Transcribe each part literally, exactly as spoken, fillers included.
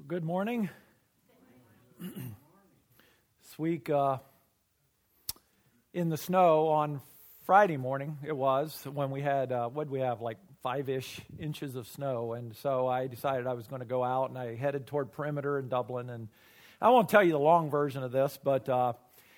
Good morning. This week uh, in the snow on Friday morning, it was, when we had, uh, what did we have, like five-ish inches of snow. And so I decided I was going to go out, and I headed toward Perimeter in Dublin. And I won't tell you the long version of this, but uh,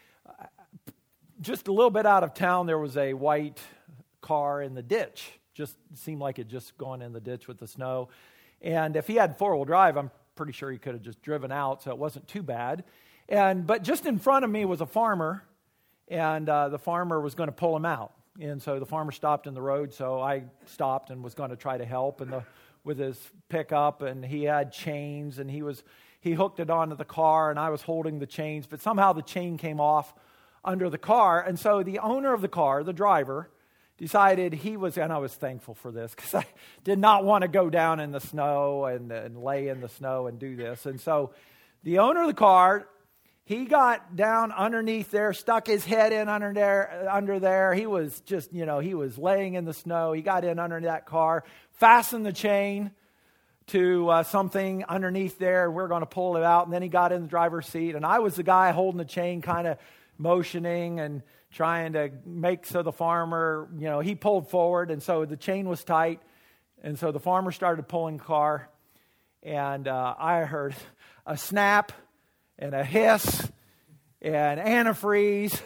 just a little bit out of town, there was a white car in the ditch. Just seemed like it just gone in the ditch with the snow. And if he had four-wheel drive, I'm pretty sure he could have just driven out, so it wasn't too bad. And but just in front of me was a farmer, and uh, the farmer was going to pull him out. And so the farmer stopped in the road, so I stopped and was going to try to help and the, with his pickup, and he had chains, and he was he hooked it onto the car, and I was holding the chains, but somehow the chain came off under the car, and so the owner of the car, the driver, decided he was, and I was thankful for this because I did not want to go down in the snow and, and lay in the snow and do this. And so the owner of the car, he got down underneath there, stuck his head in under there. Under there, he was just, you know, he was laying in the snow. He got in under that car, fastened the chain to uh, something underneath there, and we we're going to pull it out. And then he got in the driver's seat, and I was the guy holding the chain, kind of motioning and trying to make so the farmer, you know, he pulled forward, and so the chain was tight, and so the farmer started pulling the car, and uh, I heard a snap and a hiss and antifreeze,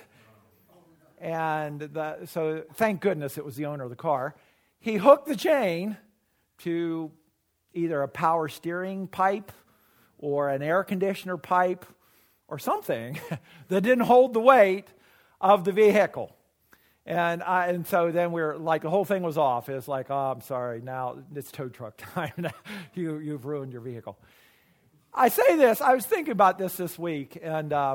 and the, so thank goodness it was the owner of the car. He hooked the chain to either a power steering pipe or an air conditioner pipe or something that didn't hold the weight of the vehicle. And I, and so then we were like, the whole thing was off. It's like, oh, I'm sorry, now it's tow truck time. you, you've ruined your vehicle. I say this, I was thinking about this this week, and uh,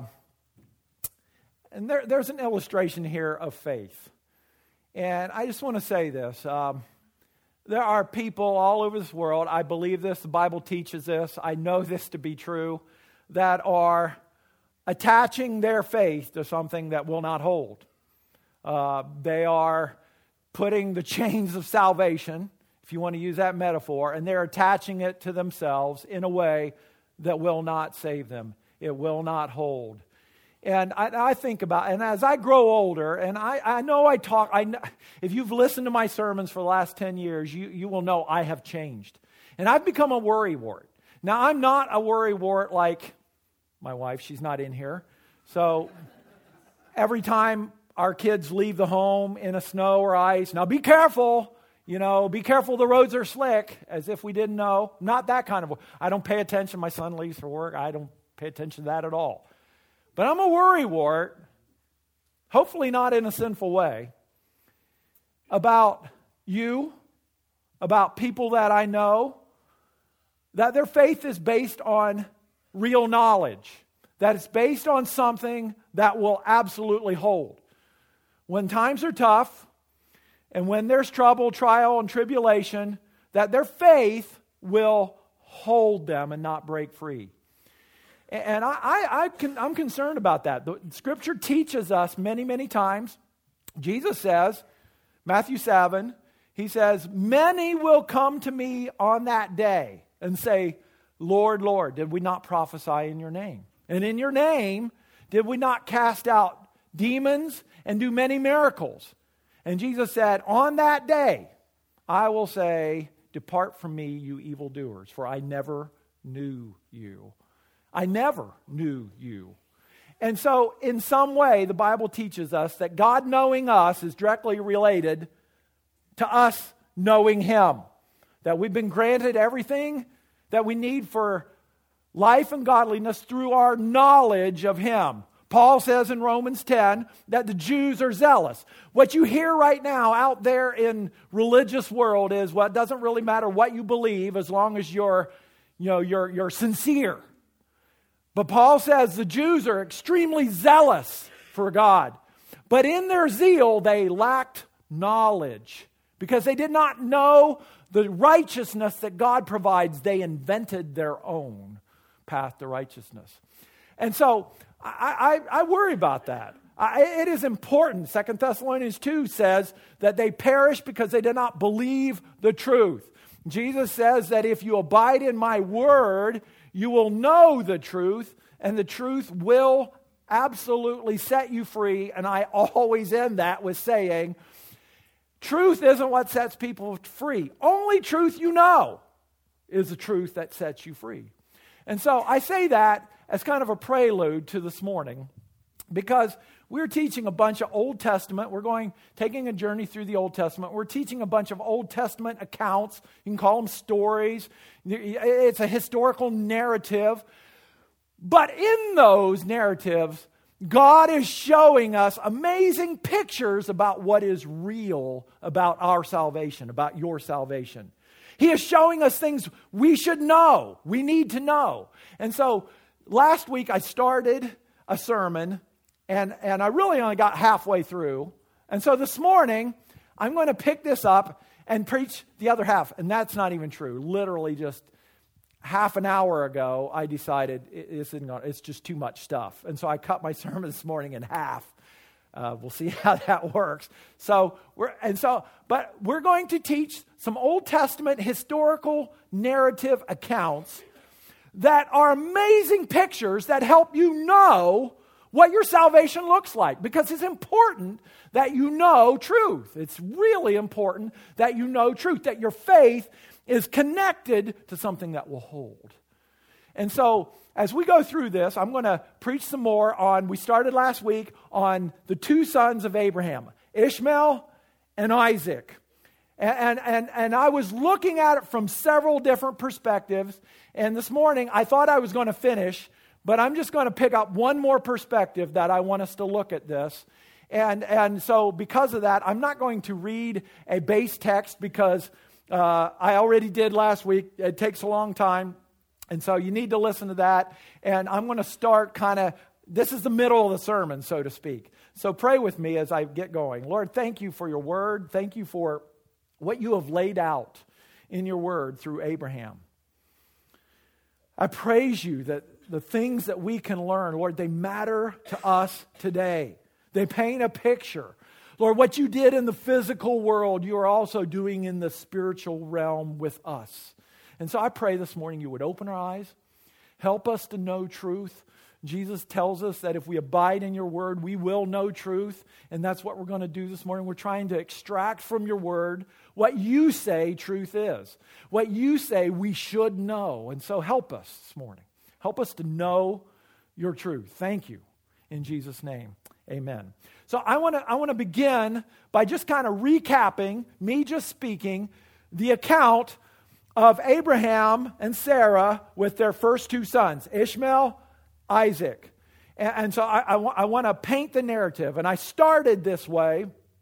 and there, there's an illustration here of faith. And I just want to say this. Um, there are people all over this world, I believe this, the Bible teaches this, I know this to be true, that are attaching their faith to something that will not hold. Uh, they are putting the chains of salvation, if you want to use that metaphor, and they're attaching it to themselves in a way that will not save them. It will not hold. And I, I think about, and as I grow older, and I, I know I talk, I know, if you've listened to my sermons for the last ten years, you, you will know I have changed. And I've become a worrywart. Now, I'm not a worrywart like my wife, she's not in here. So every time our kids leave the home in a snow or ice, now be careful, you know, be careful, the roads are slick, as if we didn't know. Not that kind of, I don't pay attention. My son leaves for work. I don't pay attention to that at all. But I'm a worrywart, hopefully not in a sinful way, about you, about people that I know, that their faith is based on real knowledge, that it's based on something that will absolutely hold. When times are tough, and when there's trouble, trial, and tribulation, that their faith will hold them and not break free. And I, I, I can, I'm concerned about that. The Scripture teaches us many, many times. Jesus says, Matthew seven, he says, many will come to me on that day and say, Lord, Lord, did we not prophesy in your name? And in your name, did we not cast out demons and do many miracles? And Jesus said, on that day, I will say, depart from me, you evildoers, for I never knew you. I never knew you. And so, in some way, the Bible teaches us that God knowing us is directly related to us knowing Him. That we've been granted everything that we need for life and godliness through our knowledge of Him. Paul says in Romans ten that the Jews are zealous. What you hear right now out there in religious world is, well, it doesn't really matter what you believe as long as you're, you know, you're, you're sincere. But Paul says the Jews are extremely zealous for God. But in their zeal, they lacked knowledge because they did not know the righteousness that God provides. They invented their own path to righteousness. And so I, I, I worry about that. I, it is important. Second Thessalonians two says that they perish because they did not believe the truth. Jesus says that if you abide in my word, you will know the truth, and the truth will absolutely set you free. And I always end that with saying, truth isn't what sets people free. Only truth you know is the truth that sets you free. And so I say that as kind of a prelude to this morning, because we're teaching a bunch of Old Testament. We're going, taking a journey through the Old Testament. We're teaching a bunch of Old Testament accounts. You can call them stories. It's a historical narrative. But in those narratives, God is showing us amazing pictures about what is real about our salvation, about your salvation. He is showing us things we should know, we need to know. And so last week I started a sermon, and, and I really only got halfway through. And so this morning, I'm going to pick this up and preach the other half. And that's not even true. Literally just half an hour ago, I decided it, it's, it's just too much stuff. And so I cut my sermon this morning in half. Uh, we'll see how that works. So we're and so, but we're going to teach some Old Testament historical narrative accounts that are amazing pictures that help you know what your salvation looks like, because it's important that you know truth. It's really important that you know truth, that your faith is connected to something that will hold. And so as we go through this, I'm going to preach some more on, we started last week on the two sons of Abraham, Ishmael and Isaac. And, and, and I was looking at it from several different perspectives. And this morning, I thought I was going to finish, but I'm just going to pick up one more perspective that I want us to look at this. And, and so because of that, I'm not going to read a base text because uh, I already did last week. It takes a long time. And so you need to listen to that. And I'm going to start kind of, this is the middle of the sermon, so to speak. So pray with me as I get going. Lord, thank you for your word. Thank you for what you have laid out in your word through Abraham. I praise you that the things that we can learn, Lord, they matter to us today. They paint a picture. Lord, what you did in the physical world, you are also doing in the spiritual realm with us. And so I pray this morning you would open our eyes, help us to know truth. Jesus tells us that if we abide in your word, we will know truth. And that's what we're going to do this morning. We're trying to extract from your word what you say truth is, what you say we should know. And so help us this morning. Help us to know your truth. Thank you. In Jesus' name, amen. So I want to I want to begin by just kind of recapping, me just speaking, the account of Abraham and Sarah with their first two sons, Ishmael, Isaac. And, and so I, I, wa- I want to paint the narrative. And I started this way,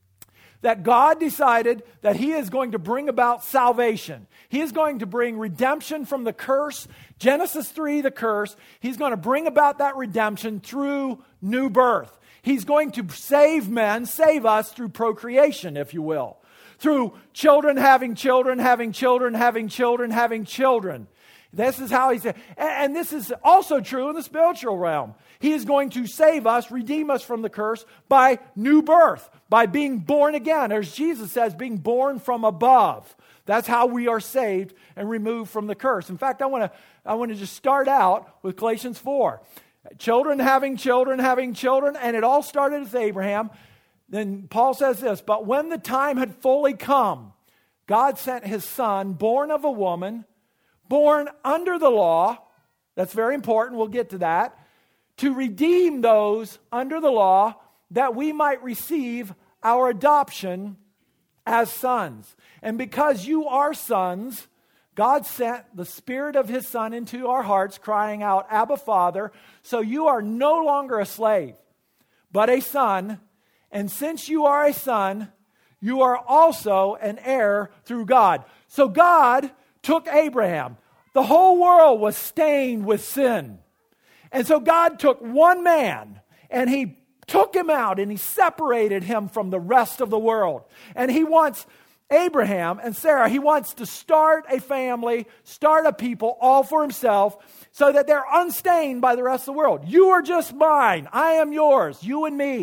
that God decided that he is going to bring about salvation. He is going to bring redemption from the curse. Genesis three, the curse. He's going to bring about that redemption through new birth. He's going to save men, save us through procreation, if you will. Through children having children, having children, having children, having children. This is how he said. And this is also true in the spiritual realm. He is going to save us, redeem us from the curse by new birth, by being born again. Or as Jesus says, being born from above. That's how we are saved and removed from the curse. In fact, I want to I want to just start out with Galatians four. Children having children, having children, and it all started with Abraham. Then Paul says this, but when the time had fully come, God sent his son, born of a woman, born under the law, that's very important, we'll get to that, to redeem those under the law that we might receive our adoption as sons. And because you are sons, God sent the Spirit of his Son into our hearts, crying out, Abba, Father. So you are no longer a slave, but a son. And since you are a son, you are also an heir through God. So God took Abraham. The whole world was stained with sin. And so God took one man and he took him out and he separated him from the rest of the world. And he wants Abraham and Sarah, he wants to start a family, start a people all for himself so that they're unstained by the rest of the world. You are just mine. I am yours. You and me.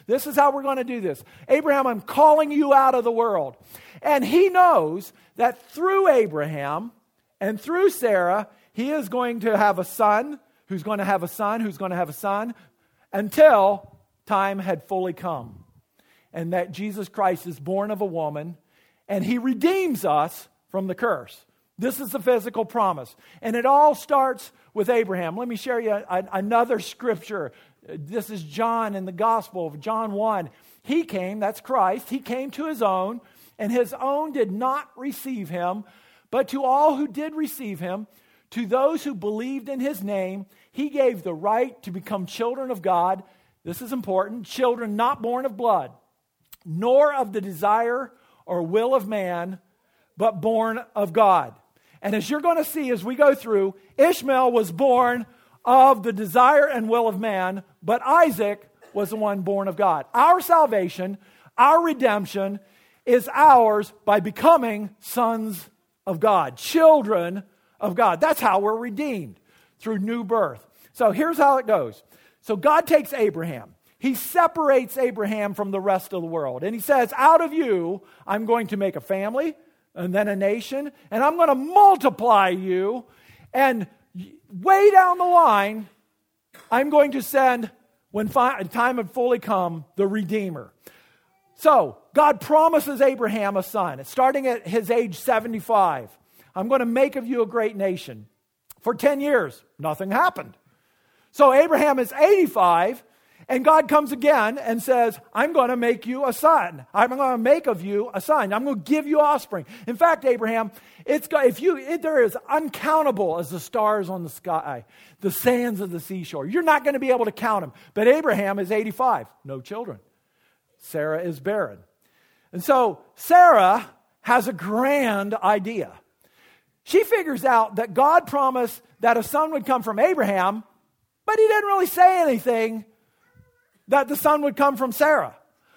This is how we're going to do this. Abraham, I'm calling you out of the world. And he knows that through Abraham and through Sarah, he is going to have a son, who's going to have a son, who's going to have a son, until time had fully come. And that Jesus Christ is born of a woman, and he redeems us from the curse. This is the physical promise. And it all starts with Abraham. Let me share you a, a, another scripture. This is John in the Gospel of John one. He came, that's Christ, he came to his own, and his own did not receive him. But to all who did receive him, to those who believed in his name, he gave the right to become children of God. This is important. Children not born of blood, nor of the desire or will of man, but born of God. And as you're going to see as we go through, Ishmael was born of the desire and will of man, but Isaac was the one born of God. Our salvation, our redemption, is ours by becoming sons of God, children of God. That's how we're redeemed, through new birth. So here's how it goes. So God takes Abraham. He separates Abraham from the rest of the world. And he says, out of you, I'm going to make a family, and then a nation, and I'm going to multiply you, and way down the line, I'm going to send, when fi- time had fully come, the Redeemer. So, God promises Abraham a son. Starting at his age seventy-five, I'm going to make of you a great nation. For ten years, nothing happened. So Abraham is eighty-five, and God comes again and says, I'm going to make you a son. I'm going to make of you a son. I'm going to give you offspring. In fact, Abraham, it's if you it, there is uncountable as the stars on the sky, the sands of the seashore. You're not going to be able to count them. But Abraham is eighty-five, no children. Sarah is barren. And so Sarah has a grand idea. She figures out that God promised that a son would come from Abraham, but he didn't really say anything that the son would come from Sarah.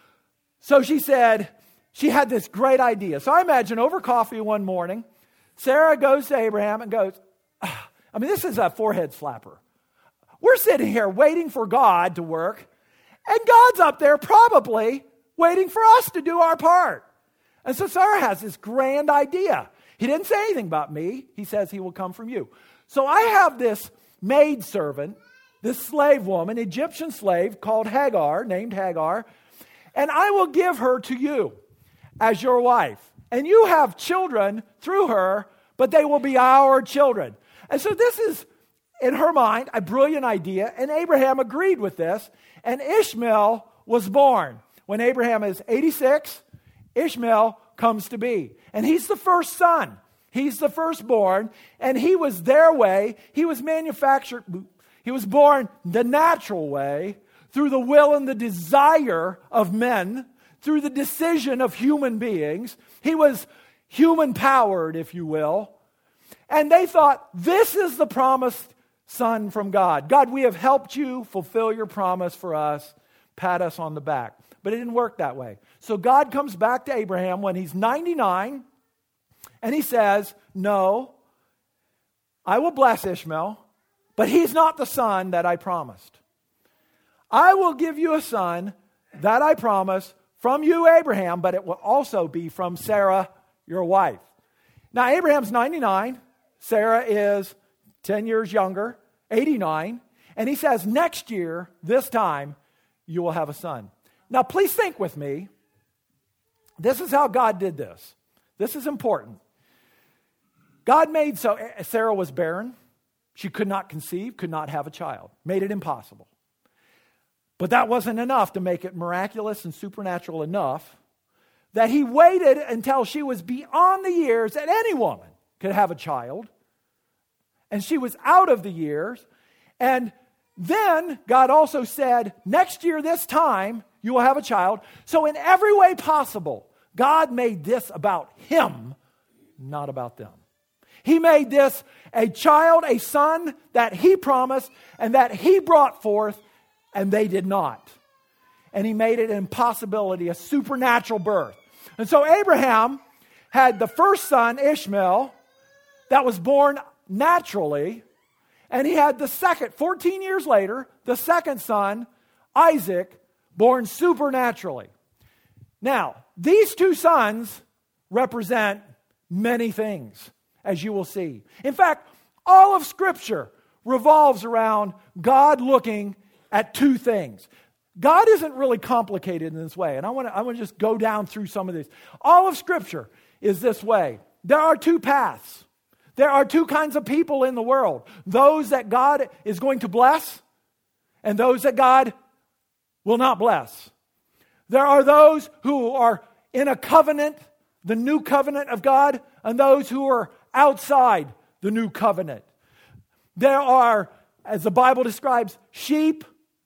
So she said, she had this great idea. So I imagine over coffee one morning, Sarah goes to Abraham and goes, ah, I mean, this is a forehead slapper. We're sitting here waiting for God to work, and God's up there probably waiting for us to do our part. And so Sarah has this grand idea. He didn't say anything about me. He says he will come from you. So I have this maidservant, this slave woman, Egyptian slave called Hagar, named Hagar, and I will give her to you as your wife. And you have children through her, but they will be our children. And so this is, in her mind, a brilliant idea, and Abraham agreed with this, and Ishmael was born. When Abraham is eighty-six, Ishmael comes to be. And he's the first son. He's the firstborn, and he was their way. He was manufactured... He was born the natural way, through the will and the desire of men, through the decision of human beings. He was human-powered, if you will. And they thought, this is the promised son from God. God, we have helped you fulfill your promise for us. Pat us on the back. But it didn't work that way. So God comes back to Abraham when he's ninety-nine, and he says, no, I will bless Ishmael, but he's not the son that I promised. I will give you a son that I promised from you, Abraham, but it will also be from Sarah, your wife. Now, Abraham's ninety-nine. Sarah is ten years younger, eighty-nine. And he says, next year, this time, you will have a son. Now, please think with me. This is how God did this. This is important. God made so Sarah was barren. She could not conceive, could not have a child. Made it impossible. But that wasn't enough to make it miraculous and supernatural enough that he waited until she was beyond the years that any woman could have a child. And she was out of the years. And then God also said, next year this time, you will have a child. So in every way possible, God made this about him, not about them. He made this a child, a son that he promised and that he brought forth, and they did not. And he made it an impossibility, a supernatural birth. And so Abraham had the first son, Ishmael, that was born naturally. And he had the second, fourteen years later, the second son, Isaac, born supernaturally. Now, these two sons represent many things, as you will see. In fact, all of Scripture revolves around God looking at two things. God isn't really complicated in this way, and I want to I want to just go down through some of these. All of Scripture is this way. There are two paths. There are two kinds of people in the world. Those that God is going to bless, and those that God will not bless. There are those who are in a covenant, the new covenant of God, and those who are outside the new covenant. There are, as the Bible describes, sheep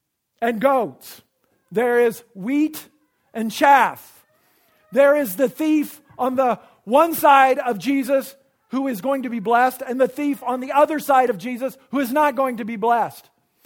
and goats. There is wheat and chaff. There is the thief on the one side of Jesus who is going to be blessed, and the thief on the other side of Jesus who is not going to be blessed.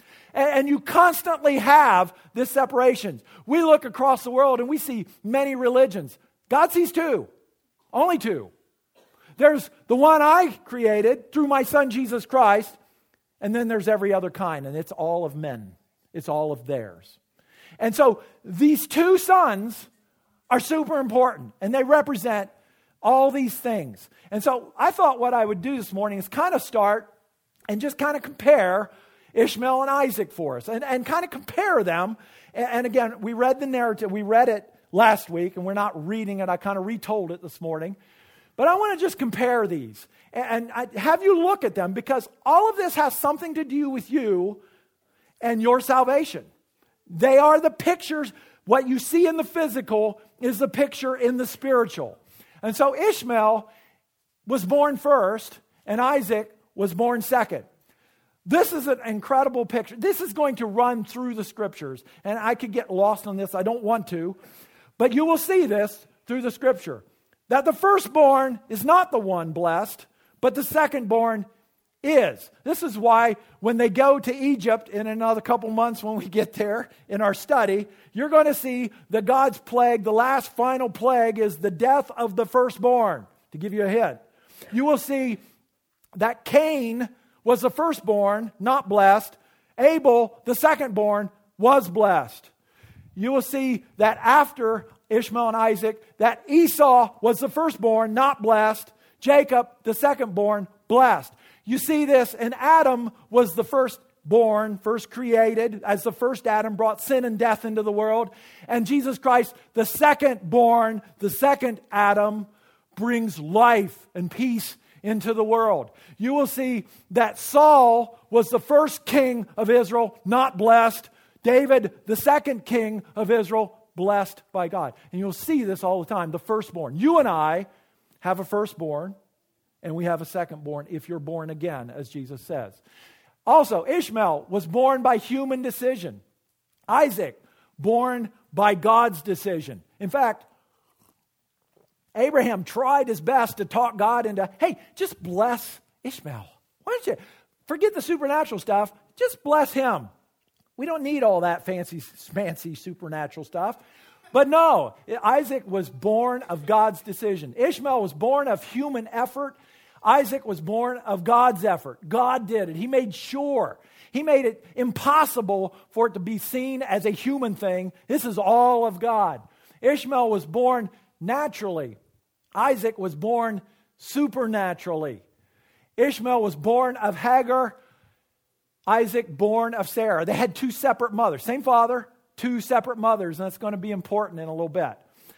And you constantly have this separation. We look across the world and we see many religions. God sees two. Only two. There's the one I created through my Son Jesus Christ, and then there's every other kind, and it's all of men. It's all of theirs. And so these two sons are super important, and they represent all these things. And so I thought what I would do this morning is kind of start and just kind of compare Ishmael and Isaac for us, and, and kind of compare them. And, and again, we read the narrative, we read it last week, and we're not reading it, I kind of retold it this morning. But I want to just compare these, and, and I have you look at them, because all of this has something to do with you and your salvation. They are the pictures. What you see in the physical is the picture in the spiritual. And so Ishmael was born first, and Isaac was born second. This is an incredible picture. This is going to run through the Scriptures, and I could get lost on this. I don't want to. But you will see this through the Scripture, that the firstborn is not the one blessed, but the secondborn is. This is why when they go to Egypt in another couple months, when we get there in our study, you're going to see that God's plague, the last final plague, is the death of the firstborn, to give you a hint. You will see that Cain was the firstborn, not blessed. Abel, the secondborn, was blessed. You will see that after Ishmael and Isaac, that Esau was the firstborn, not blessed. Jacob, the secondborn, blessed. You see this, and Adam was the firstborn, first created, as the first Adam brought sin and death into the world. And Jesus Christ, the secondborn, the second Adam, brings life and peace into the world. You will see that Saul was the first king of Israel, not blessed. David, the second king of Israel, blessed by God. And you'll see this all the time, the firstborn. You and I have a firstborn, and we have a secondborn if you're born again, as Jesus says. Also, Ishmael was born by human decision. Isaac, born by God's decision. In fact, Abraham tried his best to talk God into, hey, just bless Ishmael. Why don't you forget the supernatural stuff? Just bless him. We don't need all that fancy, fancy supernatural stuff. But no, Isaac was born of God's decision. Ishmael was born of human effort. Isaac was born of God's effort. God did it. He made sure. He made it impossible for it to be seen as a human thing. This is all of God. Ishmael was born naturally. Isaac was born supernaturally. Ishmael was born of Hagar. Isaac born of Sarah. They had two separate mothers. Same father, two separate mothers, and that's going to be important in a little bit.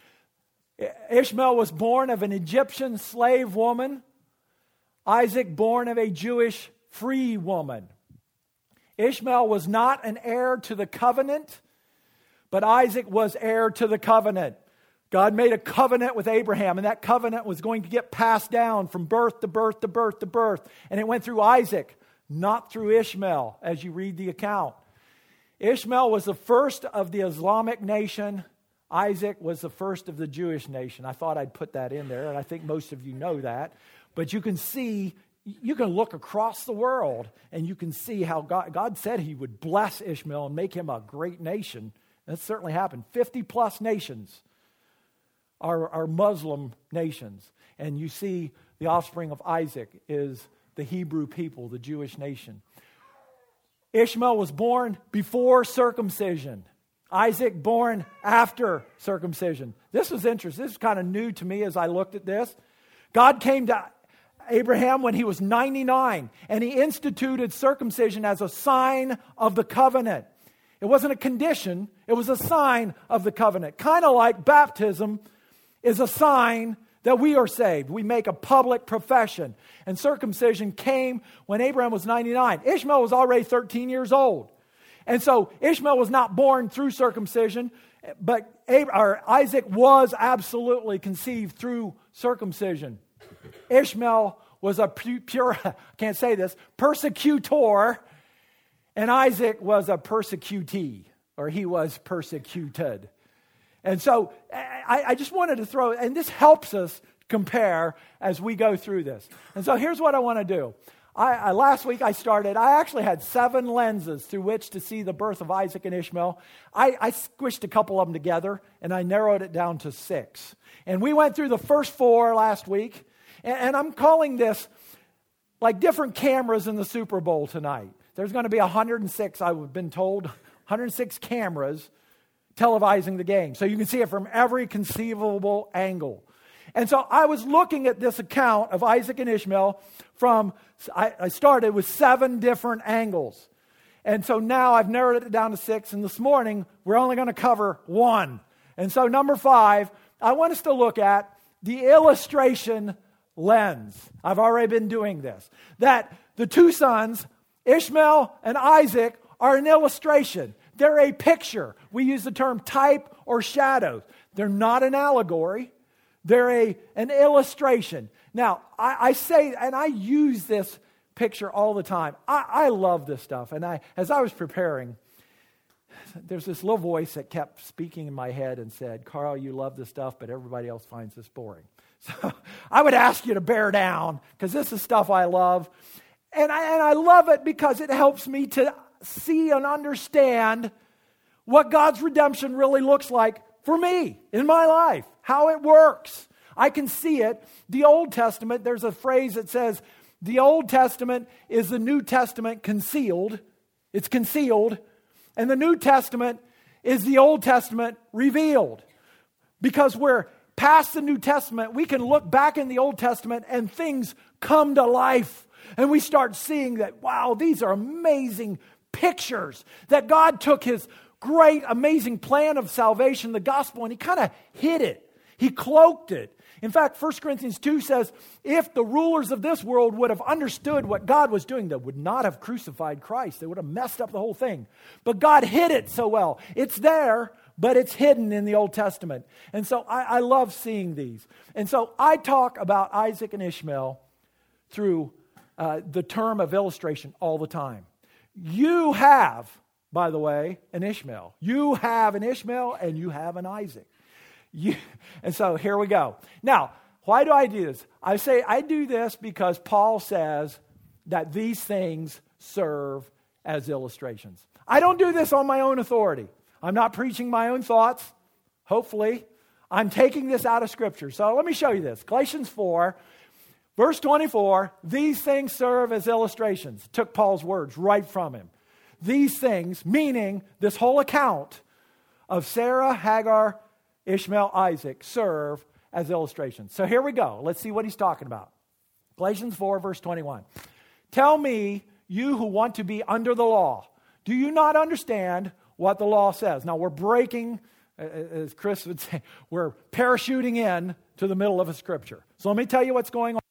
Ishmael was born of an Egyptian slave woman. Isaac born of a Jewish free woman. Ishmael was not an heir to the covenant, but Isaac was heir to the covenant. God made a covenant with Abraham, and that covenant was going to get passed down from birth to birth to birth to birth. And it went through Isaac, not through Ishmael, as you read the account. Ishmael was the first of the Islamic nation. Isaac was the first of the Jewish nation. I thought I'd put that in there, and I think most of you know that. But you can see, you can look across the world, and you can see how God, God said He would bless Ishmael and make him a great nation. That certainly happened. fifty plus nations are, are Muslim nations. And you see the offspring of Isaac is the Hebrew people, the Jewish nation. Ishmael was born before circumcision. Isaac born after circumcision. This was interesting. This is kind of new to me as I looked at this. God came to Abraham when he was ninety-nine, and he instituted circumcision as a sign of the covenant. It wasn't a condition, it was a sign of the covenant. Kind of like baptism is a sign that we are saved. We make a public profession. And circumcision came when Abraham was ninety-nine. Ishmael was already thirteen years old. And so Ishmael was not born through circumcision, but Isaac was absolutely conceived through circumcision. Ishmael was a pure, I can't say this, persecutor, and Isaac was a persecutee, or he was persecuted. And so I, I just wanted to throw, and this helps us compare as we go through this. And so here's what I want to do. I, I, last week I started, I actually had seven lenses through which to see the birth of Isaac and Ishmael. I, I squished a couple of them together, and I narrowed it down to six. And we went through the first four last week, and, and I'm calling this like different cameras in the Super Bowl tonight. There's going to be one hundred six, I've been told, one hundred six cameras televising the game. So you can see it from every conceivable angle. And so I was looking at this account of Isaac and Ishmael from, I, I started with seven different angles. And so now I've narrowed it down to six, and this morning we're only going to cover one. And so number five, I want us to look at the illustration lens. I've already been doing this. That the two sons, Ishmael and Isaac, are an illustration. They're a picture. We use the term type or shadow. They're not an allegory. They're a, an illustration. Now, I, I say, and I use this picture all the time. I, I love this stuff. And I, as I was preparing, there's this little voice that kept speaking in my head and said, Carl, you love this stuff, but everybody else finds this boring. So I would ask you to bear down, because this is stuff I love. And I, and I love it because it helps me to see and understand what God's redemption really looks like for me in my life, how it works. I can see it. The Old Testament, there's a phrase that says, the Old Testament is the New Testament concealed. It's concealed. And the New Testament is the Old Testament revealed. Because we're past the New Testament, we can look back in the Old Testament and things come to life. And we start seeing that, wow, these are amazing pictures. That God took his great, amazing plan of salvation, the gospel, and he kind of hid it. He cloaked it. In fact, First Corinthians two says, if the rulers of this world would have understood what God was doing, they would not have crucified Christ. They would have messed up the whole thing. But God hid it so well. It's there, but it's hidden in the Old Testament. And so I, I love seeing these. And so I talk about Isaac and Ishmael through uh, the term of illustration all the time. You have, by the way, an Ishmael. You have an Ishmael and you have an Isaac. You, and so here we go. Now, why do I do this? I say I do this because Paul says that these things serve as illustrations. I don't do this on my own authority. I'm not preaching my own thoughts, hopefully. I'm taking this out of Scripture. So let me show you this. Galatians four, verse twenty-four, these things serve as illustrations. Took Paul's words right from him. These things, meaning this whole account of Sarah, Hagar, Ishmael, Isaac, serve as illustrations. So here we go. Let's see what he's talking about. Galatians four, verse twenty-one. Tell me, you who want to be under the law, do you not understand what the law says? Now we're breaking, as Chris would say, we're parachuting in to the middle of a scripture. So let me tell you what's going on.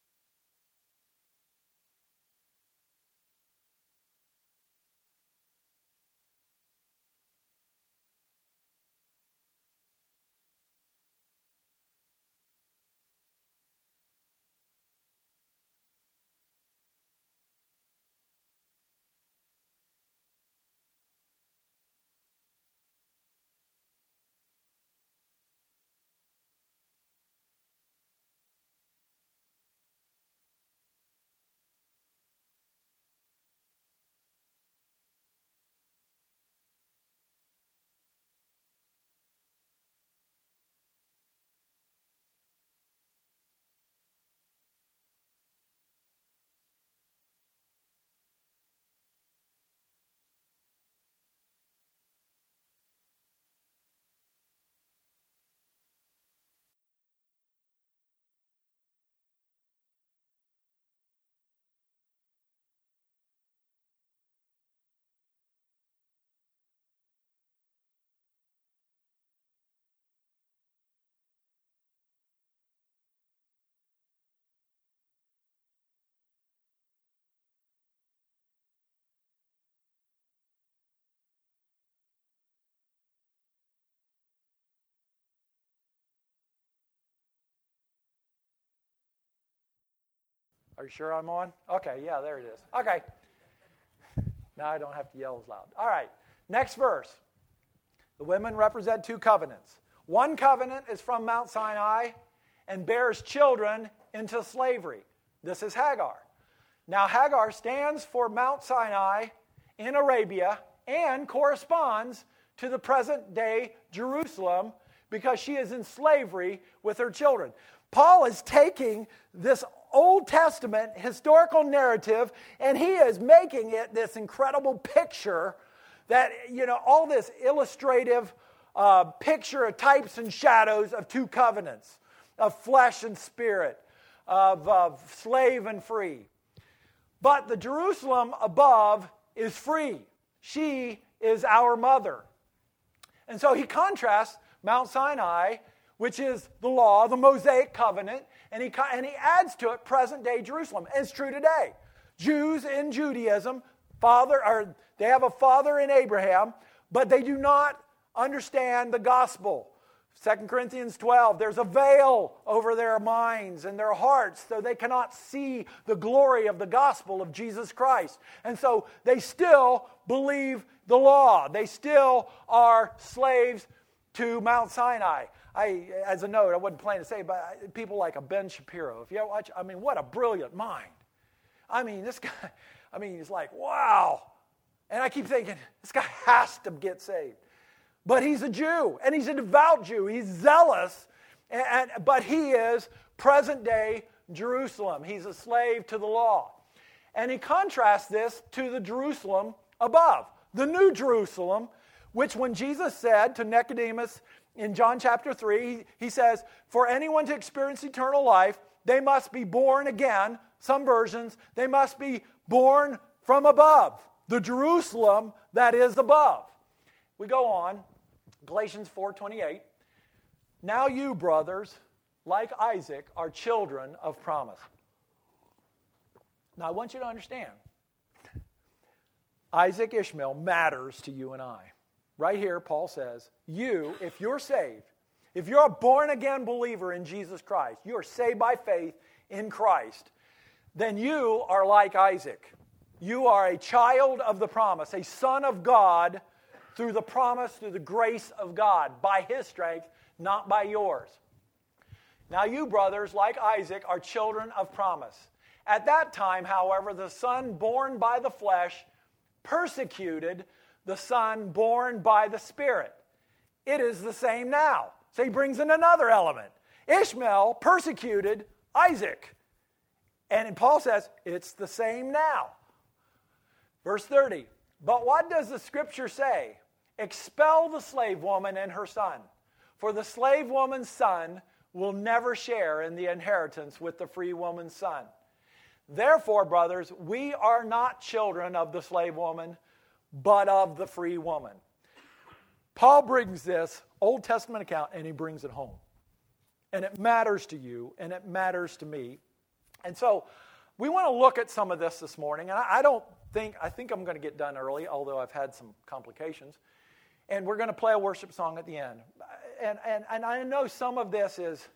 Are you sure I'm on? Okay, yeah, there it is. Okay. Now I don't have to yell as loud. All right, next verse. The women represent two covenants. One covenant is from Mount Sinai and bears children into slavery. This is Hagar. Now Hagar stands for Mount Sinai in Arabia and corresponds to the present-day Jerusalem because she is in slavery with her children. Paul is taking this Old Testament historical narrative, and he is making it this incredible picture that, you know, all this illustrative uh, picture of types and shadows of two covenants, of flesh and spirit, of, of slave and free. But the Jerusalem above is free. She is our mother. And so he contrasts Mount Sinai, which is the law, the Mosaic covenant, and he, and he adds to it present-day Jerusalem. And it's true today. Jews in Judaism, father, or they have a father in Abraham, but they do not understand the gospel. Second Corinthians twelve, there's a veil over their minds and their hearts, so they cannot see the glory of the gospel of Jesus Christ. And so they still believe the law. They still are slaves to Mount Sinai. I, as a note, I wasn't planning to say, but people like a Ben Shapiro, if you ever watch, I mean, what a brilliant mind. I mean, this guy, I mean, he's like, wow. And I keep thinking, this guy has to get saved. But he's a Jew, and he's a devout Jew. He's zealous, and, and, but he is present-day Jerusalem. He's a slave to the law. And he contrasts this to the Jerusalem above, the New Jerusalem, which when Jesus said to Nicodemus in John chapter three, he, he says, for anyone to experience eternal life, they must be born again. Some versions, they must be born from above, the Jerusalem that is above. We go on, Galatians four twenty-eight. Now you, brothers, like Isaac, are children of promise. Now I want you to understand, Isaac Ishmael matters to you and I. Right here, Paul says, you, if you're saved, if you're a born-again believer in Jesus Christ, you are saved by faith in Christ, then you are like Isaac. You are a child of the promise, a son of God through the promise, through the grace of God, by His strength, not by yours. Now you, brothers, like Isaac, are children of promise. At that time, however, the son born by the flesh persecuted the son born by the Spirit. It is the same now. So he brings in another element. Ishmael persecuted Isaac. And Paul says, it's the same now. Verse thirty, but what does the Scripture say? Expel the slave woman and her son, for the slave woman's son will never share in the inheritance with the free woman's son. Therefore, brothers, we are not children of the slave woman, but of the free woman. Paul brings this Old Testament account and he brings it home. And it matters to you and it matters to me. And so we want to look at some of this this morning. And I, I don't think, I think I'm going to get done early, although I've had some complications. And we're going to play a worship song at the end. And, and, and I know some of this is,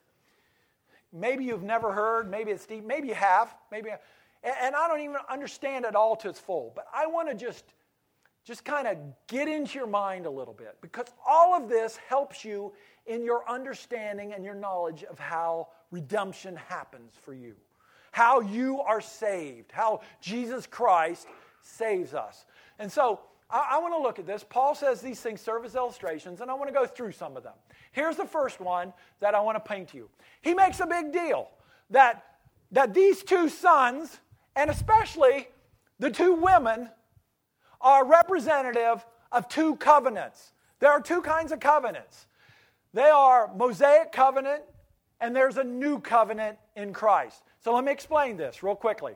maybe you've never heard, maybe it's deep, maybe you have, maybe, and, and I don't even understand it all to its full. But I want to just, just kind of get into your mind a little bit, because all of this helps you in your understanding and your knowledge of how redemption happens for you, how you are saved, how Jesus Christ saves us. And so I, I want to look at this. Paul says these things serve as illustrations, and I want to go through some of them. Here's the first one that I want to paint to you. He makes a big deal that, that these two sons, and especially the two women, are representative of two covenants. There are two kinds of covenants. They are Mosaic covenant, and there's a new covenant in Christ. So let me explain this real quickly.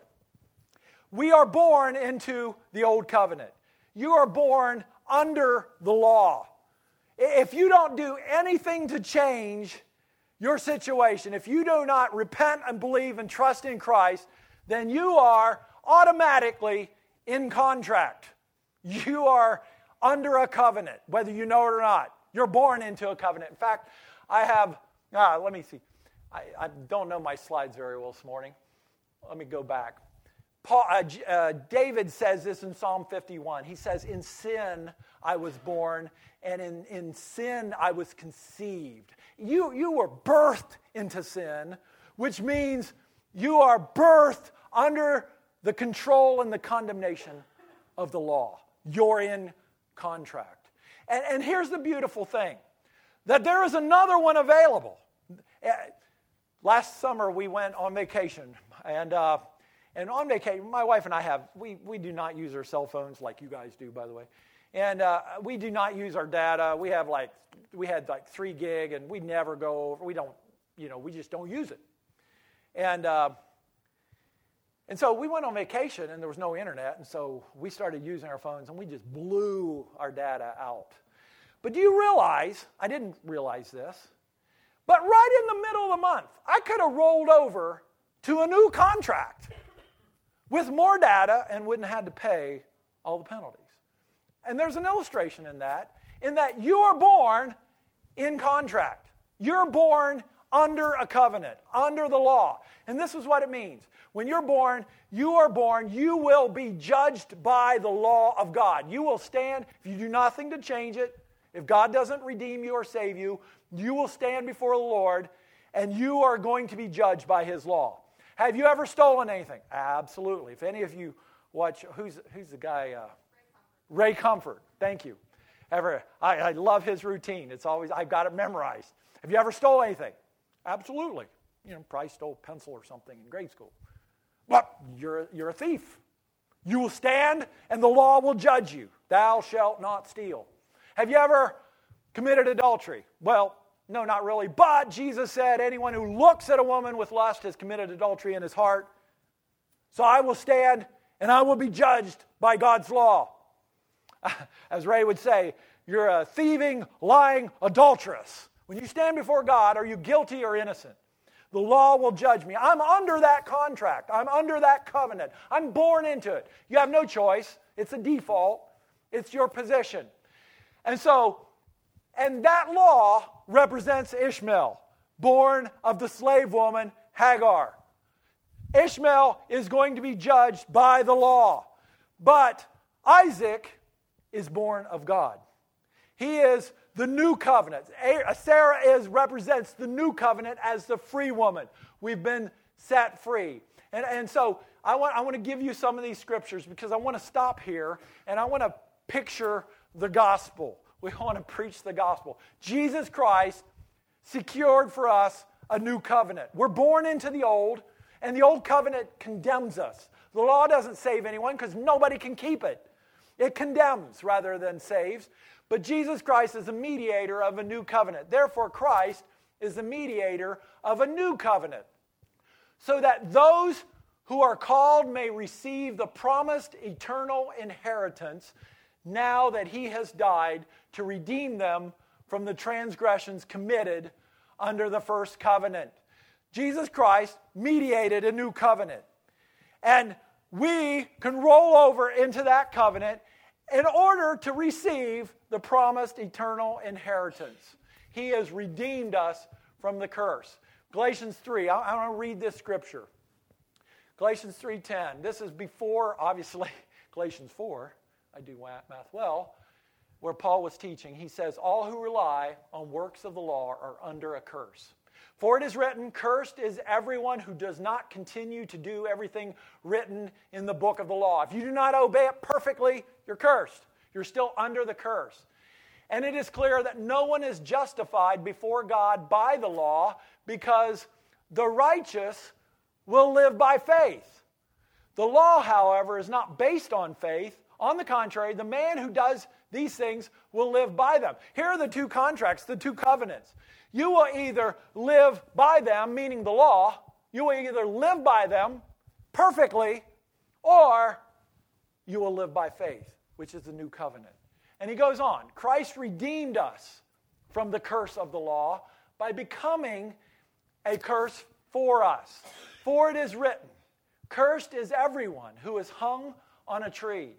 We are born into the old covenant. You are born under the law. If you don't do anything to change your situation, if you do not repent and believe and trust in Christ, then you are automatically in contract. You are under a covenant, whether you know it or not. You're born into a covenant. In fact, I have, ah, let me see. I, I don't know my slides very well this morning. let me go back. Paul, uh, uh, David says this in Psalm fifty-one. He says, in sin I was born, and in, in sin I was conceived. You, you were birthed into sin, which means you are birthed under the control and the condemnation of the law. You're in contract. And, and here's the beautiful thing, that there is another one available. Last summer we went on vacation, and uh, and on vacation, my wife and I have, we, we do not use our cell phones like you guys do, by the way. And uh, we do not use our data. We have like, we had like three gig, and we never go over, we don't, you know, we just don't use it. And uh, and so we went on vacation, and there was no internet, and so we started using our phones, and we just blew our data out. But do you realize, I didn't realize this, but right in the middle of the month, I could have rolled over to a new contract with more data and wouldn't have had to pay all the penalties. And there's an illustration in that, in that you are born in contract. You're born under a covenant, under the law. And this is what it means. When you're born, you are born, you will be judged by the law of God. You will stand, if you do nothing to change it, if God doesn't redeem you or save you, you will stand before the Lord, and you are going to be judged by His law. Have you ever stolen anything? Absolutely. If any of you watch, who's who's the guy? Uh, Ray Comfort. Thank you. Ever? I, I love his routine. It's always, I've got it memorized. Have you ever stole anything? Absolutely. You know, probably stole a pencil or something in grade school. But you're, you're a thief. You will stand, and the law will judge you. Thou shalt not steal. Have you ever committed adultery? Well, no, not really. But Jesus said, anyone who looks at a woman with lust has committed adultery in his heart. So I will stand, and I will be judged by God's law. As Ray would say, you're a thieving, lying adulteress. When you stand before God, are you guilty or innocent? The law will judge me. I'm under that contract. I'm under that covenant. I'm born into it. You have no choice. It's a default. It's your position. And so, and that law represents Ishmael, born of the slave woman Hagar. Ishmael is going to be judged by the law. But Isaac is born of God. He is the new covenant. Sarah is represents the new covenant as the free woman. We've been set free. And, and so I want, I want to give you some of these scriptures because I want to stop here and I want to picture the gospel. We want to preach the gospel. Jesus Christ secured for us a new covenant. We're born into the old, and the old covenant condemns us. The law doesn't save anyone because nobody can keep it. It condemns rather than saves. But Jesus Christ is a mediator of a new covenant. Therefore, Christ is the mediator of a new covenant, so that those who are called may receive the promised eternal inheritance now that He has died to redeem them from the transgressions committed under the first covenant. Jesus Christ mediated a new covenant. And we can roll over into that covenant in order to receive the promised eternal inheritance. He has redeemed us from the curse. Galatians three, I, I want to read this scripture. Galatians three ten. This is before, obviously, Galatians four. I do math well. Where Paul was teaching, he says, all who rely on works of the law are under a curse. For it is written, cursed is everyone who does not continue to do everything written in the book of the law. If you do not obey it perfectly, you're cursed. You're still under the curse. And it is clear that no one is justified before God by the law because the righteous will live by faith. The law, however, is not based on faith. On the contrary, the man who does these things will live by them. Here are the two contracts, the two covenants. You will either live by them, meaning the law, you will either live by them perfectly, or you will live by faith, which is the new covenant. And he goes on, Christ redeemed us from the curse of the law by becoming a curse for us. For it is written, cursed is everyone who is hung on a tree.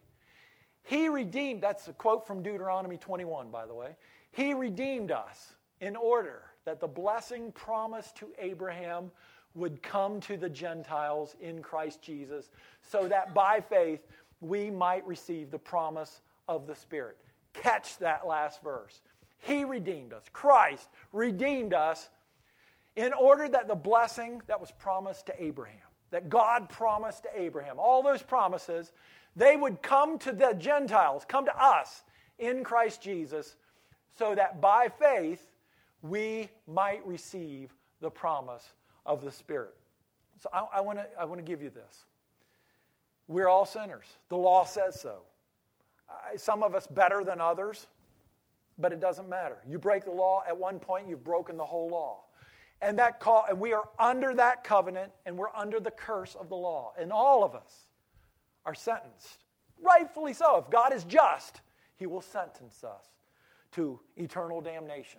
He redeemed, that's a quote from Deuteronomy twenty-one, by the way. He redeemed us in order that the blessing promised to Abraham would come to the Gentiles in Christ Jesus so that by faith we might receive the promise of the Spirit. Catch that last verse. He redeemed us. Christ redeemed us in order that the blessing that was promised to Abraham, that God promised to Abraham, all those promises, they would come to the Gentiles, come to us in Christ Jesus, so that by faith we might receive the promise of the Spirit. So I, I want to I want to give you this. We're all sinners. The law says so. Uh, some of us better than others, but it doesn't matter. You break the law, at one point you've broken the whole law. And that call, and we are under that covenant, and we're under the curse of the law. And all of us are sentenced, rightfully so. If God is just, He will sentence us to eternal damnation.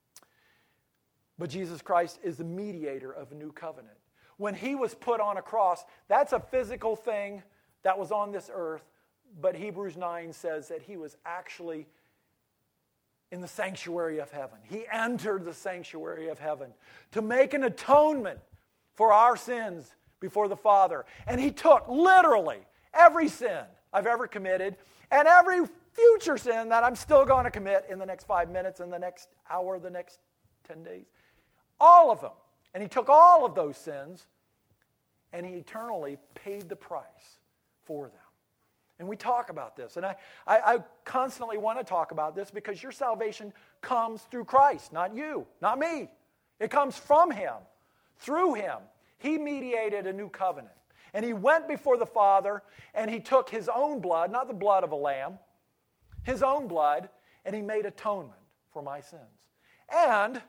But Jesus Christ is the mediator of a new covenant. When He was put on a cross, that's a physical thing that was on this earth, but Hebrews nine says that He was actually in the sanctuary of heaven. He entered the sanctuary of heaven to make an atonement for our sins before the Father. And He took literally every sin I've ever committed and every future sin that I'm still going to commit in the next five minutes, in the next hour, the next ten days. All of them. And He took all of those sins and He eternally paid the price for them. And we talk about this. And I, I, I constantly want to talk about this because your salvation comes through Christ, not you, not me. It comes from Him, through Him. He mediated a new covenant. And He went before the Father and He took His own blood, not the blood of a lamb, His own blood, and He made atonement for my sins. And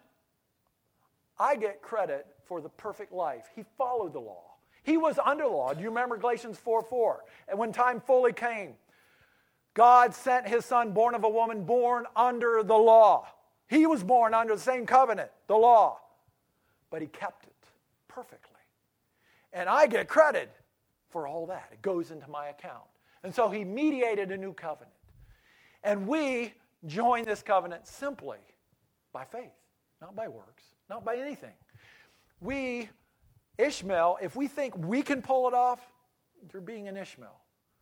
I get credit for the perfect life. He followed the law. He was under the law. Do you remember Galatians four four? And when time fully came, God sent His Son, born of a woman, born under the law. He was born under the same covenant, the law. But He kept it perfectly. And I get credit for all that. It goes into my account. And so He mediated a new covenant. And we join this covenant simply by faith, not by works, not by anything. We, Ishmael, if we think we can pull it off, you're being an Ishmael.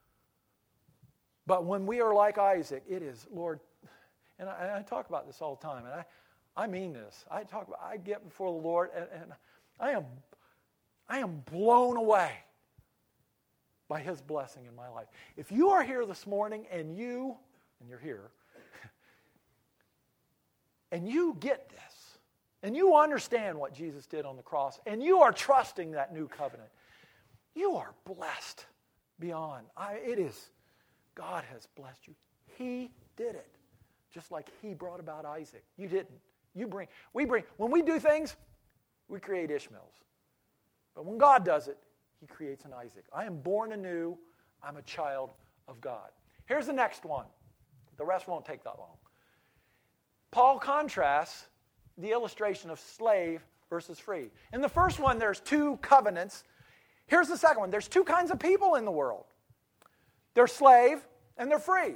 But when we are like Isaac, it is, Lord, and I, and I talk about this all the time, and I, I mean this. I talk about, I get before the Lord, and, and I am, I am blown away by His blessing in my life. If you are here this morning, and you, and you're here, and you get this, and you understand what Jesus did on the cross, and you are trusting that new covenant, you are blessed beyond. I, it is, God has blessed you. He did it, just like He brought about Isaac. You didn't. You bring, we bring, when we do things, we create Ishmaels. But when God does it, He creates an Isaac. I am born anew. I'm a child of God. Here's the next one. The rest won't take that long. Paul contrasts the illustration of slave versus free. In the first one, there's two covenants. Here's the second one. There's two kinds of people in the world. They're slave and they're free.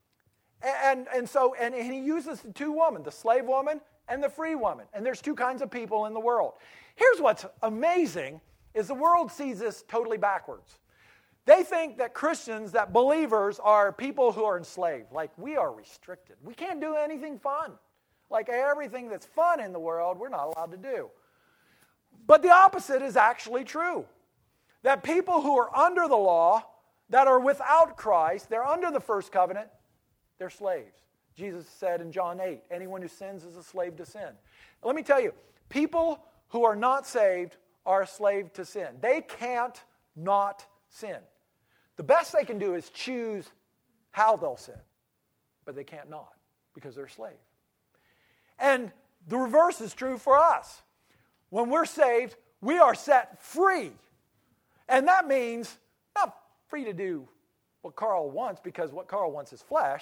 And, and so, and he uses the two women, the slave woman and the free woman. And there's two kinds of people in the world. Here's what's amazing is the world sees this totally backwards. They think that Christians, that believers are people who are enslaved. Like we are restricted. We can't do anything fun. Like everything that's fun in the world, we're not allowed to do. But the opposite is actually true. That people who are under the law, that are without Christ, they're under the first covenant, they're slaves. Jesus said in John eight, anyone who sins is a slave to sin. Let me tell you, people who are not saved are a slave to sin. They can't not sin. The best they can do is choose how they'll sin. But they can't not because they're a slave. And the reverse is true for us. When we're saved, we are set free. And that means not free to do what Carl wants because what Carl wants is flesh.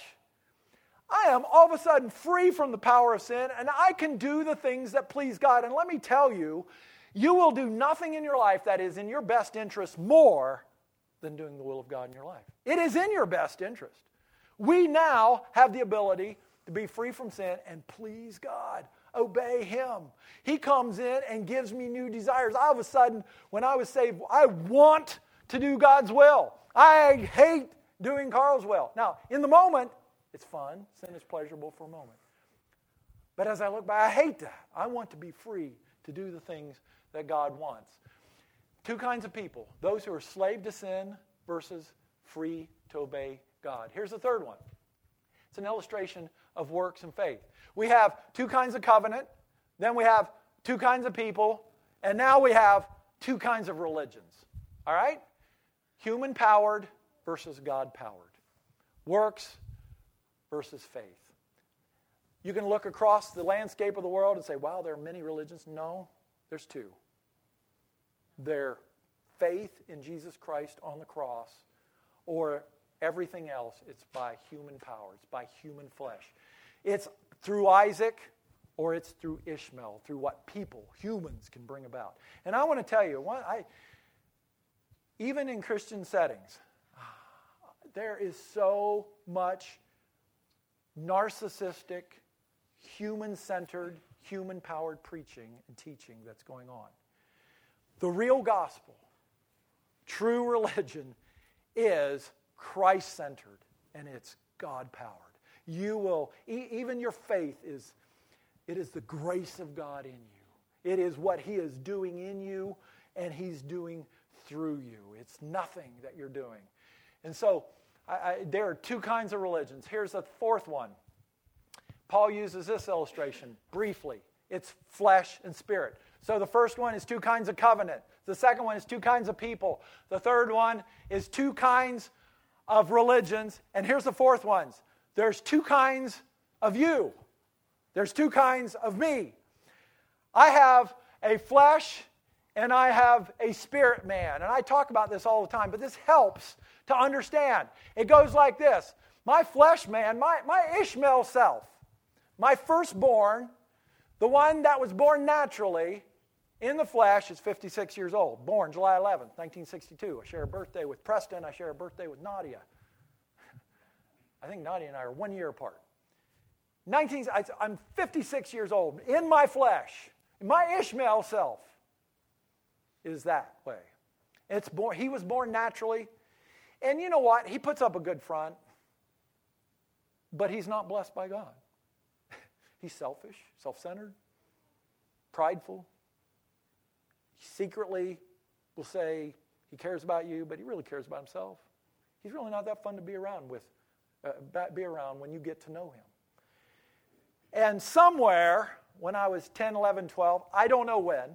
I am all of a sudden free from the power of sin and I can do the things that please God. And let me tell you, you will do nothing in your life that is in your best interest more than doing the will of God in your life. It is in your best interest. We now have the ability to be free from sin and please God. obey Him. He comes in and gives me new desires. All of a sudden, when I was saved, I want to do God's will. I hate doing Carl's will. Now, in the moment, it's fun. Sin is pleasurable for a moment. But as I look back, I hate that. I want to be free to do the things that God wants. Two kinds of people. Those who are slave to sin versus free to obey God. Here's the third one. It's an illustration of works and faith. We have two kinds of covenant, then we have two kinds of people, and now we have two kinds of religions. All right? Human-powered versus God-powered. Works versus faith. You can look across the landscape of the world and say, wow, there are many religions. No, there's two. They're faith in Jesus Christ on the cross, or everything else, it's by human power. It's by human flesh. It's through Isaac, or it's through Ishmael, through what people, humans, can bring about. And I want to tell you, one, I, even in Christian settings, there is so much narcissistic, human-centered, human-powered preaching and teaching that's going on. The real gospel, true religion, is Christ-centered, and it's God-powered. You will, e- even your faith is, it is the grace of God in you. It is what He is doing in you, and He's doing through you. It's nothing that you're doing. And so, I, I, there are two kinds of religions. Here's the fourth one. Paul uses this illustration briefly. It's flesh and spirit. So the first one is two kinds of covenant. The second one is two kinds of people. The third one is two kinds of religions. And here's the fourth one. There's two kinds of you. There's two kinds of me. I have a flesh and I have a spirit man. And I talk about this all the time, but this helps to understand. It goes like this. My flesh man, my, my Ishmael self, my firstborn, the one that was born naturally in the flesh, is fifty-six years old. Born July eleventh, nineteen sixty-two. I share a birthday with Preston. I share a birthday with Nadia. I think Nadia and I are one year apart. nineteen, I'm fifty-six years old in my flesh. My Ishmael self is that way. It's born, he was born naturally. And you know what? He puts up a good front. But he's not blessed by God. He's selfish, self-centered, prideful. He secretly will say he cares about you, but he really cares about himself. He's really not that fun to be around with, uh, be around when you get to know him. And somewhere, when I was ten, eleven, twelve, I don't know when,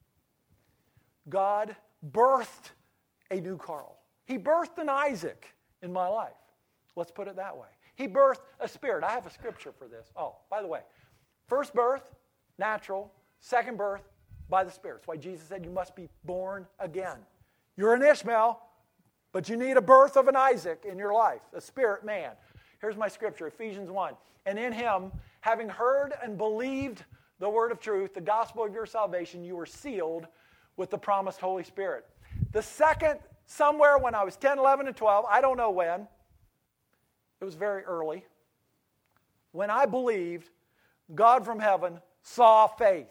God birthed a new Carl. He birthed an Isaac in my life. Let's put it that way. He birthed a spirit. I have a scripture for this. Oh, by the way, first birth, natural. Second birth, by the Spirit. That's why Jesus said you must be born again. You're an Ishmael, but you need a birth of an Isaac in your life, a spirit man. Here's my scripture, Ephesians one. And in him, having heard and believed the word of truth, the gospel of your salvation, you were sealed with the promised Holy Spirit. The second, somewhere when I was ten, eleven, and twelve, I don't know when, it was very early, when I believed, God from heaven saw faith.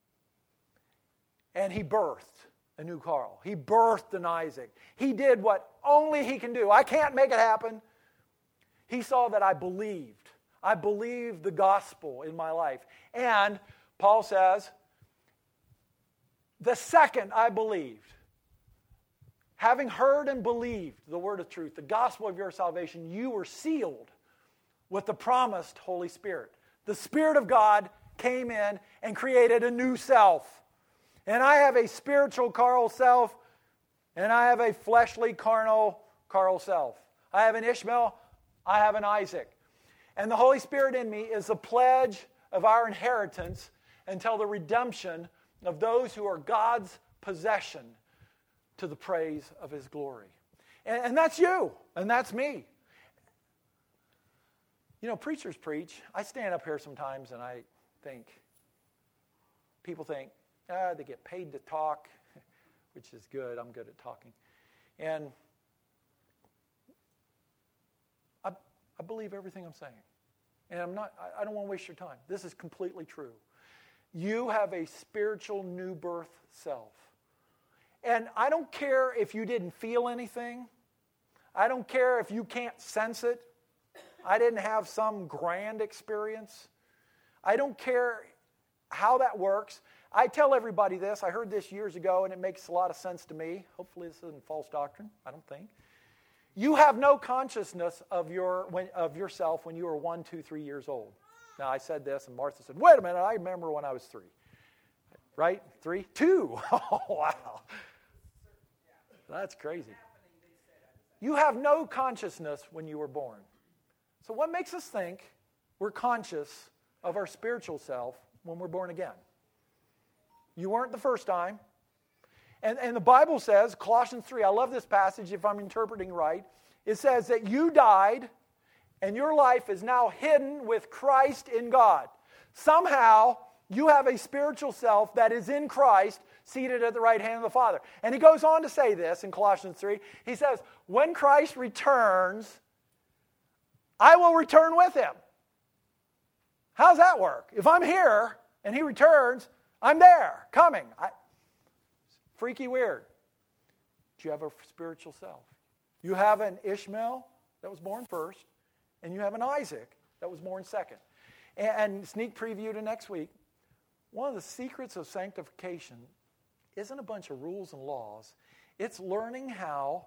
And he birthed a new Carl. He birthed an Isaac. He did what only he can do. I can't make it happen. He saw that I believed. I believed the gospel in my life. And Paul says, the second I believed, having heard and believed the word of truth, the gospel of your salvation, you were sealed with the promised Holy Spirit. The Spirit of God came in and created a new self. And I have a spiritual Carl self, and I have a fleshly, carnal Carl self. I have an Ishmael, I have an Isaac. And the Holy Spirit in me is the pledge of our inheritance until the redemption of those who are God's possession, to the praise of his glory. And, and that's you, and that's me. You know, preachers preach. I stand up here sometimes and I think, people think, ah, they get paid to talk, which is good. I'm good at talking. And I, I believe everything I'm saying. And I'm not, I, I don't want to waste your time. This is completely true. You have a spiritual new birth self. And I don't care if you didn't feel anything. I don't care if you can't sense it. I didn't have some grand experience. I don't care how that works. I tell everybody this. I heard this years ago, and it makes a lot of sense to me. Hopefully this isn't false doctrine. I don't think. You have no consciousness of your when, of yourself when you were one, two, three years old. Now, I said this, and Martha said, wait a minute, I remember when I was three. Right? Three? Two. Oh, wow. That's crazy. You have no consciousness when you were born. So what makes us think we're conscious of our spiritual self when we're born again? You weren't the first time. And, and the Bible says, Colossians three, I love this passage if I'm interpreting right. It says that you died and your life is now hidden with Christ in God. Somehow, you have a spiritual self that is in Christ, seated at the right hand of the Father. And he goes on to say this in Colossians three. He says, when Christ returns, I will return with him. How's that work? If I'm here and he returns, I'm there, coming. I, freaky weird. Do you have a spiritual self? You have an Ishmael that was born first, and you have an Isaac that was born second. And, and sneak preview to next week, one of the secrets of sanctification isn't a bunch of rules and laws. It's learning how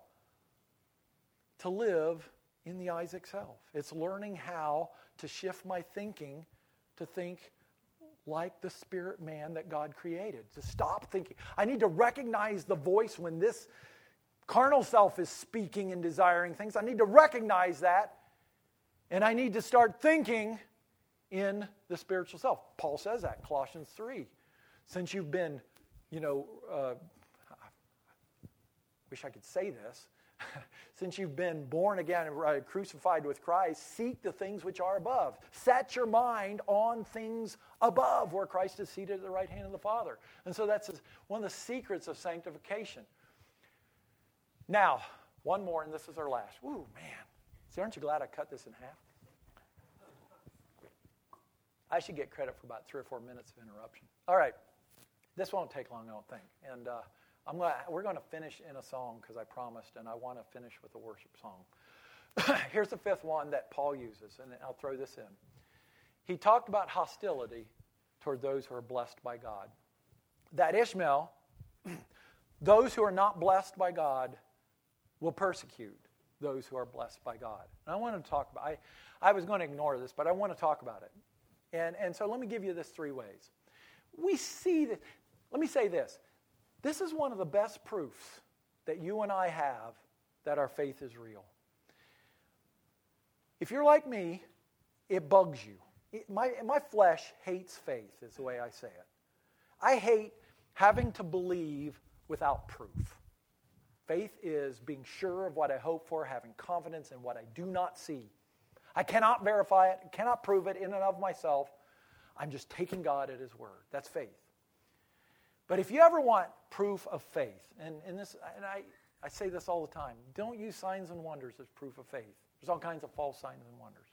to live in the Isaac self. It's learning how to shift my thinking to think like the spirit man that God created. To stop thinking. I need to recognize the voice when this carnal self is speaking and desiring things. I need to recognize that. And I need to start thinking in the spiritual self. Paul says that, Colossians three. Since you've been, you know, uh, I wish I could say this. Since you've been born again and crucified with Christ, seek the things which are above. Set your mind on things above where Christ is seated at the right hand of the Father. And so that's one of the secrets of sanctification. Now, one more, and this is our last. Ooh, man. See, aren't you glad I cut this in half? I should get credit for about three or four minutes of interruption. All right. This won't take long, I don't think. And uh, I'm gonna, we're going to finish in a song because I promised, and I want to finish with a worship song. Here's the fifth one that Paul uses, and I'll throw this in. He talked about hostility toward those who are blessed by God. That Ishmael, those who are not blessed by God, will persecute those who are blessed by God. And I want to talk about, I, I was going to ignore this, but I want to talk about it. And, and so let me give you this three ways. We see that, let me say this. This is one of the best proofs that you and I have that our faith is real. If you're like me, it bugs you. It, my, my flesh hates faith, is the way I say it. I hate having to believe without proof. Faith is being sure of what I hope for, having confidence in what I do not see. I cannot verify it, cannot prove it in and of myself. I'm just taking God at his word. That's faith. But if you ever want proof of faith, and, and, this, and I, I say this all the time, don't use signs and wonders as proof of faith. There's all kinds of false signs and wonders.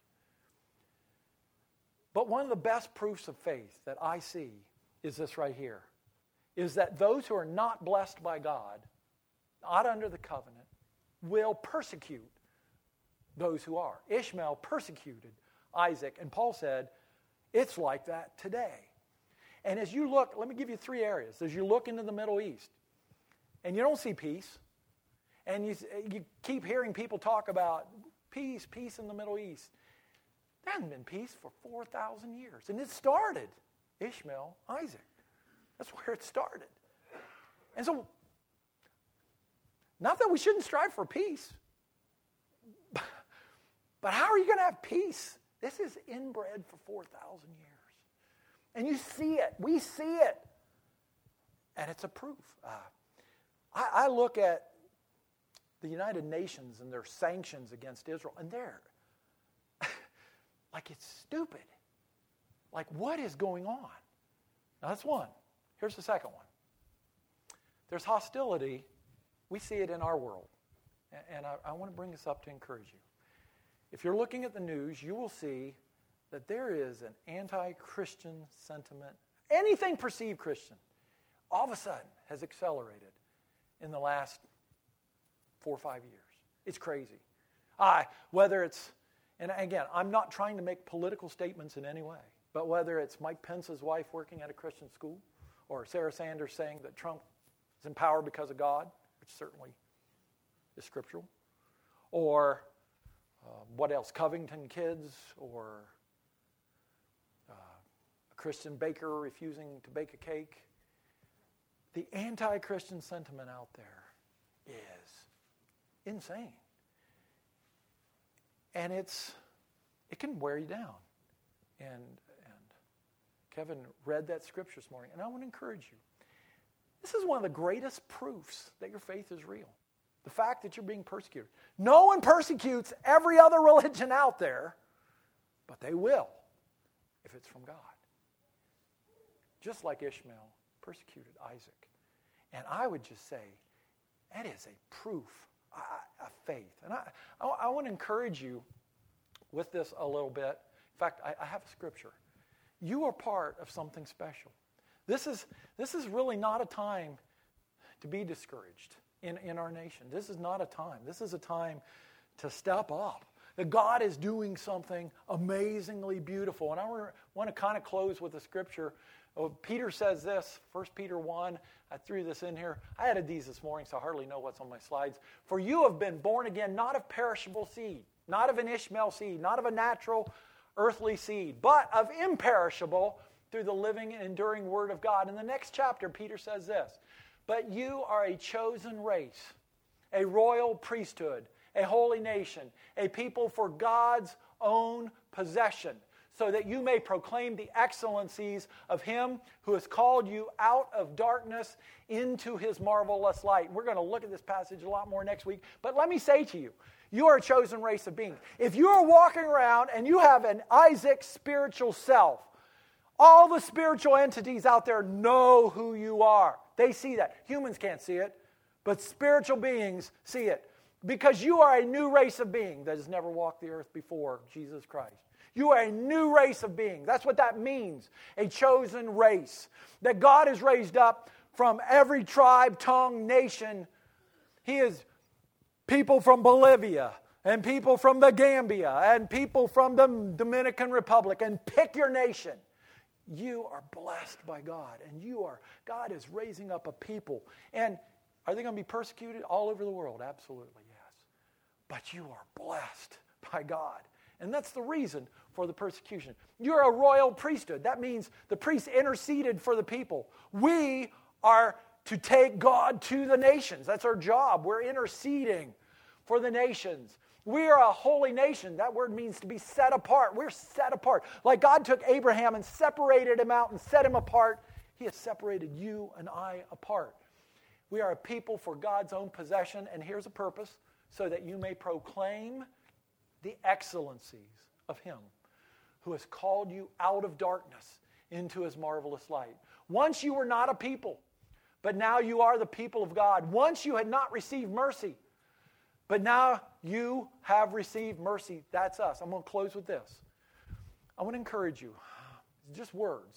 But one of the best proofs of faith that I see is this right here, is that those who are not blessed by God, not under the covenant, will persecute those who are. Ishmael persecuted Isaac, and Paul said, it's like that today. And as you look, let me give you three areas. As you look into the Middle East, and you don't see peace, and you, you keep hearing people talk about peace, peace in the Middle East. There hasn't been peace for four thousand years. And it started, Ishmael, Isaac. That's where it started. And so, not that we shouldn't strive for peace, but how are you going to have peace? This is inbred for four thousand years. And you see it. We see it. And it's a proof. Uh, I, I look at the United Nations and their sanctions against Israel, and they're like it's stupid. Like, what is going on? Now, that's one. Here's the second one. There's hostility. We see it in our world. And I, I want to bring this up to encourage you. If you're looking at the news, you will see that there is an anti-Christian sentiment anything perceived Christian, all of a sudden has accelerated in the last four or five years. It's crazy. I, whether it's, and again, I'm not trying to make political statements in any way, but whether it's Mike Pence's wife working at a Christian school, or Sarah Sanders saying that Trump is in power because of God, which certainly is scriptural, or uh, what else, Covington kids, or uh, a Christian baker refusing to bake a cake. The anti-Christian sentiment out there is insane. And it's it can wear you down. And, and Kevin read that scripture this morning, and I want to encourage you. This is one of the greatest proofs that your faith is real. The fact that you're being persecuted. No one persecutes every other religion out there, but they will if it's from God. Just like Ishmael persecuted Isaac. And I would just say, that is a proof of faith. And I, I, I want to encourage you with this a little bit. In fact, I, I have a scripture. You are part of something special. This is, this is really not a time to be discouraged in, in our nation. This is not a time. This is a time to step up. That God is doing something amazingly beautiful. And I want to kind of close with a scripture. Oh, Peter says this, First Peter one. I threw this in here. I added these this morning, so I hardly know what's on my slides. For you have been born again, not of perishable seed, not of an Ishmael seed, not of a natural earthly seed, but of imperishable through the living and enduring word of God. In the next chapter, Peter says this, but you are a chosen race, a royal priesthood, a holy nation, a people for God's own possession, so that you may proclaim the excellencies of Him who has called you out of darkness into His marvelous light. We're going to look at this passage a lot more next week, but let me say to you, you are a chosen race of beings. If you are walking around and you have an Isaac spiritual self, all the spiritual entities out there know who you are. They see that. Humans can't see it, but spiritual beings see it. Because you are a new race of being that has never walked the earth before Jesus Christ. You are a new race of being. That's what that means. A chosen race. That God has raised up from every tribe, tongue, nation. He is people from Bolivia, and people from the Gambia, and people from the Dominican Republic, and pick your nation. You are blessed by God, and you are, God is raising up a people. And are they going to be persecuted all over the world? Absolutely, yes. But you are blessed by God. And that's the reason for the persecution. You're a royal priesthood. That means the priests interceded for the people. We are to take God to the nations. That's our job. We're interceding for the nations. We are a holy nation. That word means to be set apart. We're set apart. Like God took Abraham and separated him out and set him apart, He has separated you and I apart. We are a people for God's own possession, and here's a purpose, so that you may proclaim the excellencies of Him who has called you out of darkness into His marvelous light. Once you were not a people, but now you are the people of God. Once you had not received mercy, but now you have received mercy. That's us. I'm going to close with this. I want to encourage you. Just words.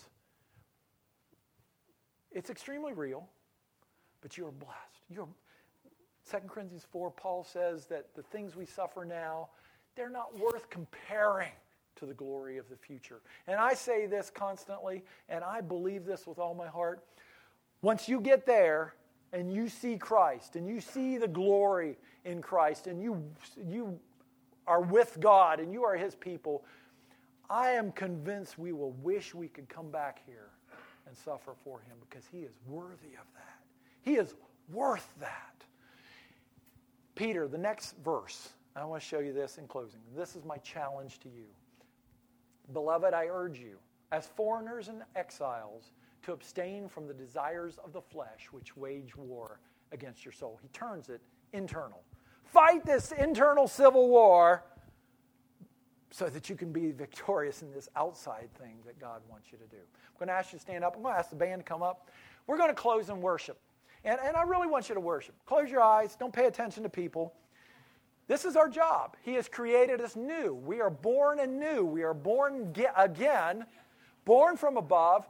It's extremely real, but you are blessed. You're, Second Corinthians four, Paul says that the things we suffer now, they're not worth comparing to the glory of the future. And I say this constantly, and I believe this with all my heart. Once you get there, and you see Christ, and you see the glory in Christ, and you, you are with God, and you are His people, I am convinced we will wish we could come back here and suffer for Him, because He is worthy of that. He is worth that. Peter, the next verse, I want to show you this in closing. This is my challenge to you. Beloved, I urge you, as foreigners and exiles, to abstain from the desires of the flesh which wage war against your soul. He turns it internal. Fight this internal civil war so that you can be victorious in this outside thing that God wants you to do. I'm going to ask you to stand up. I'm going to ask the band to come up. We're going to close in worship. And, and I really want you to worship. Close your eyes. Don't pay attention to people. This is our job. He has created us new. We are born anew. We are born again, born from above.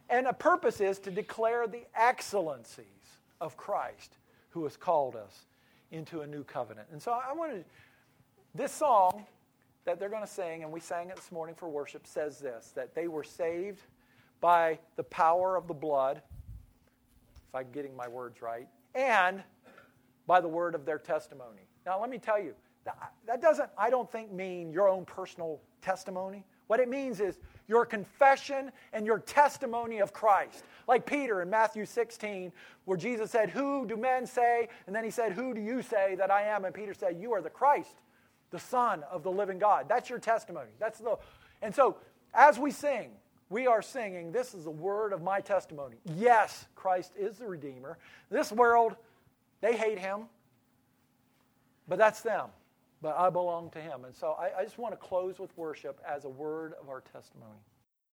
And a purpose is to declare the excellencies of Christ who has called us into a new covenant. And so I wanted, this song that they're going to sing, and we sang it this morning for worship, says this, that they were saved by the power of the blood, if I'm getting my words right, and by the word of their testimony. Now let me tell you, that, that doesn't, I don't think, mean your own personal testimony. What it means is your confession and your testimony of Christ. Like Peter in Matthew sixteen, where Jesus said, "Who do men say?" And then he said, "Who do you say that I am?" And Peter said, "You are the Christ, the Son of the living God." That's your testimony. That's the. And so, as we sing, we are singing, this is the word of my testimony. Yes, Christ is the Redeemer. This world, they hate him, but that's them. But I belong to him. And so I, I just want to close with worship as a word of our testimony.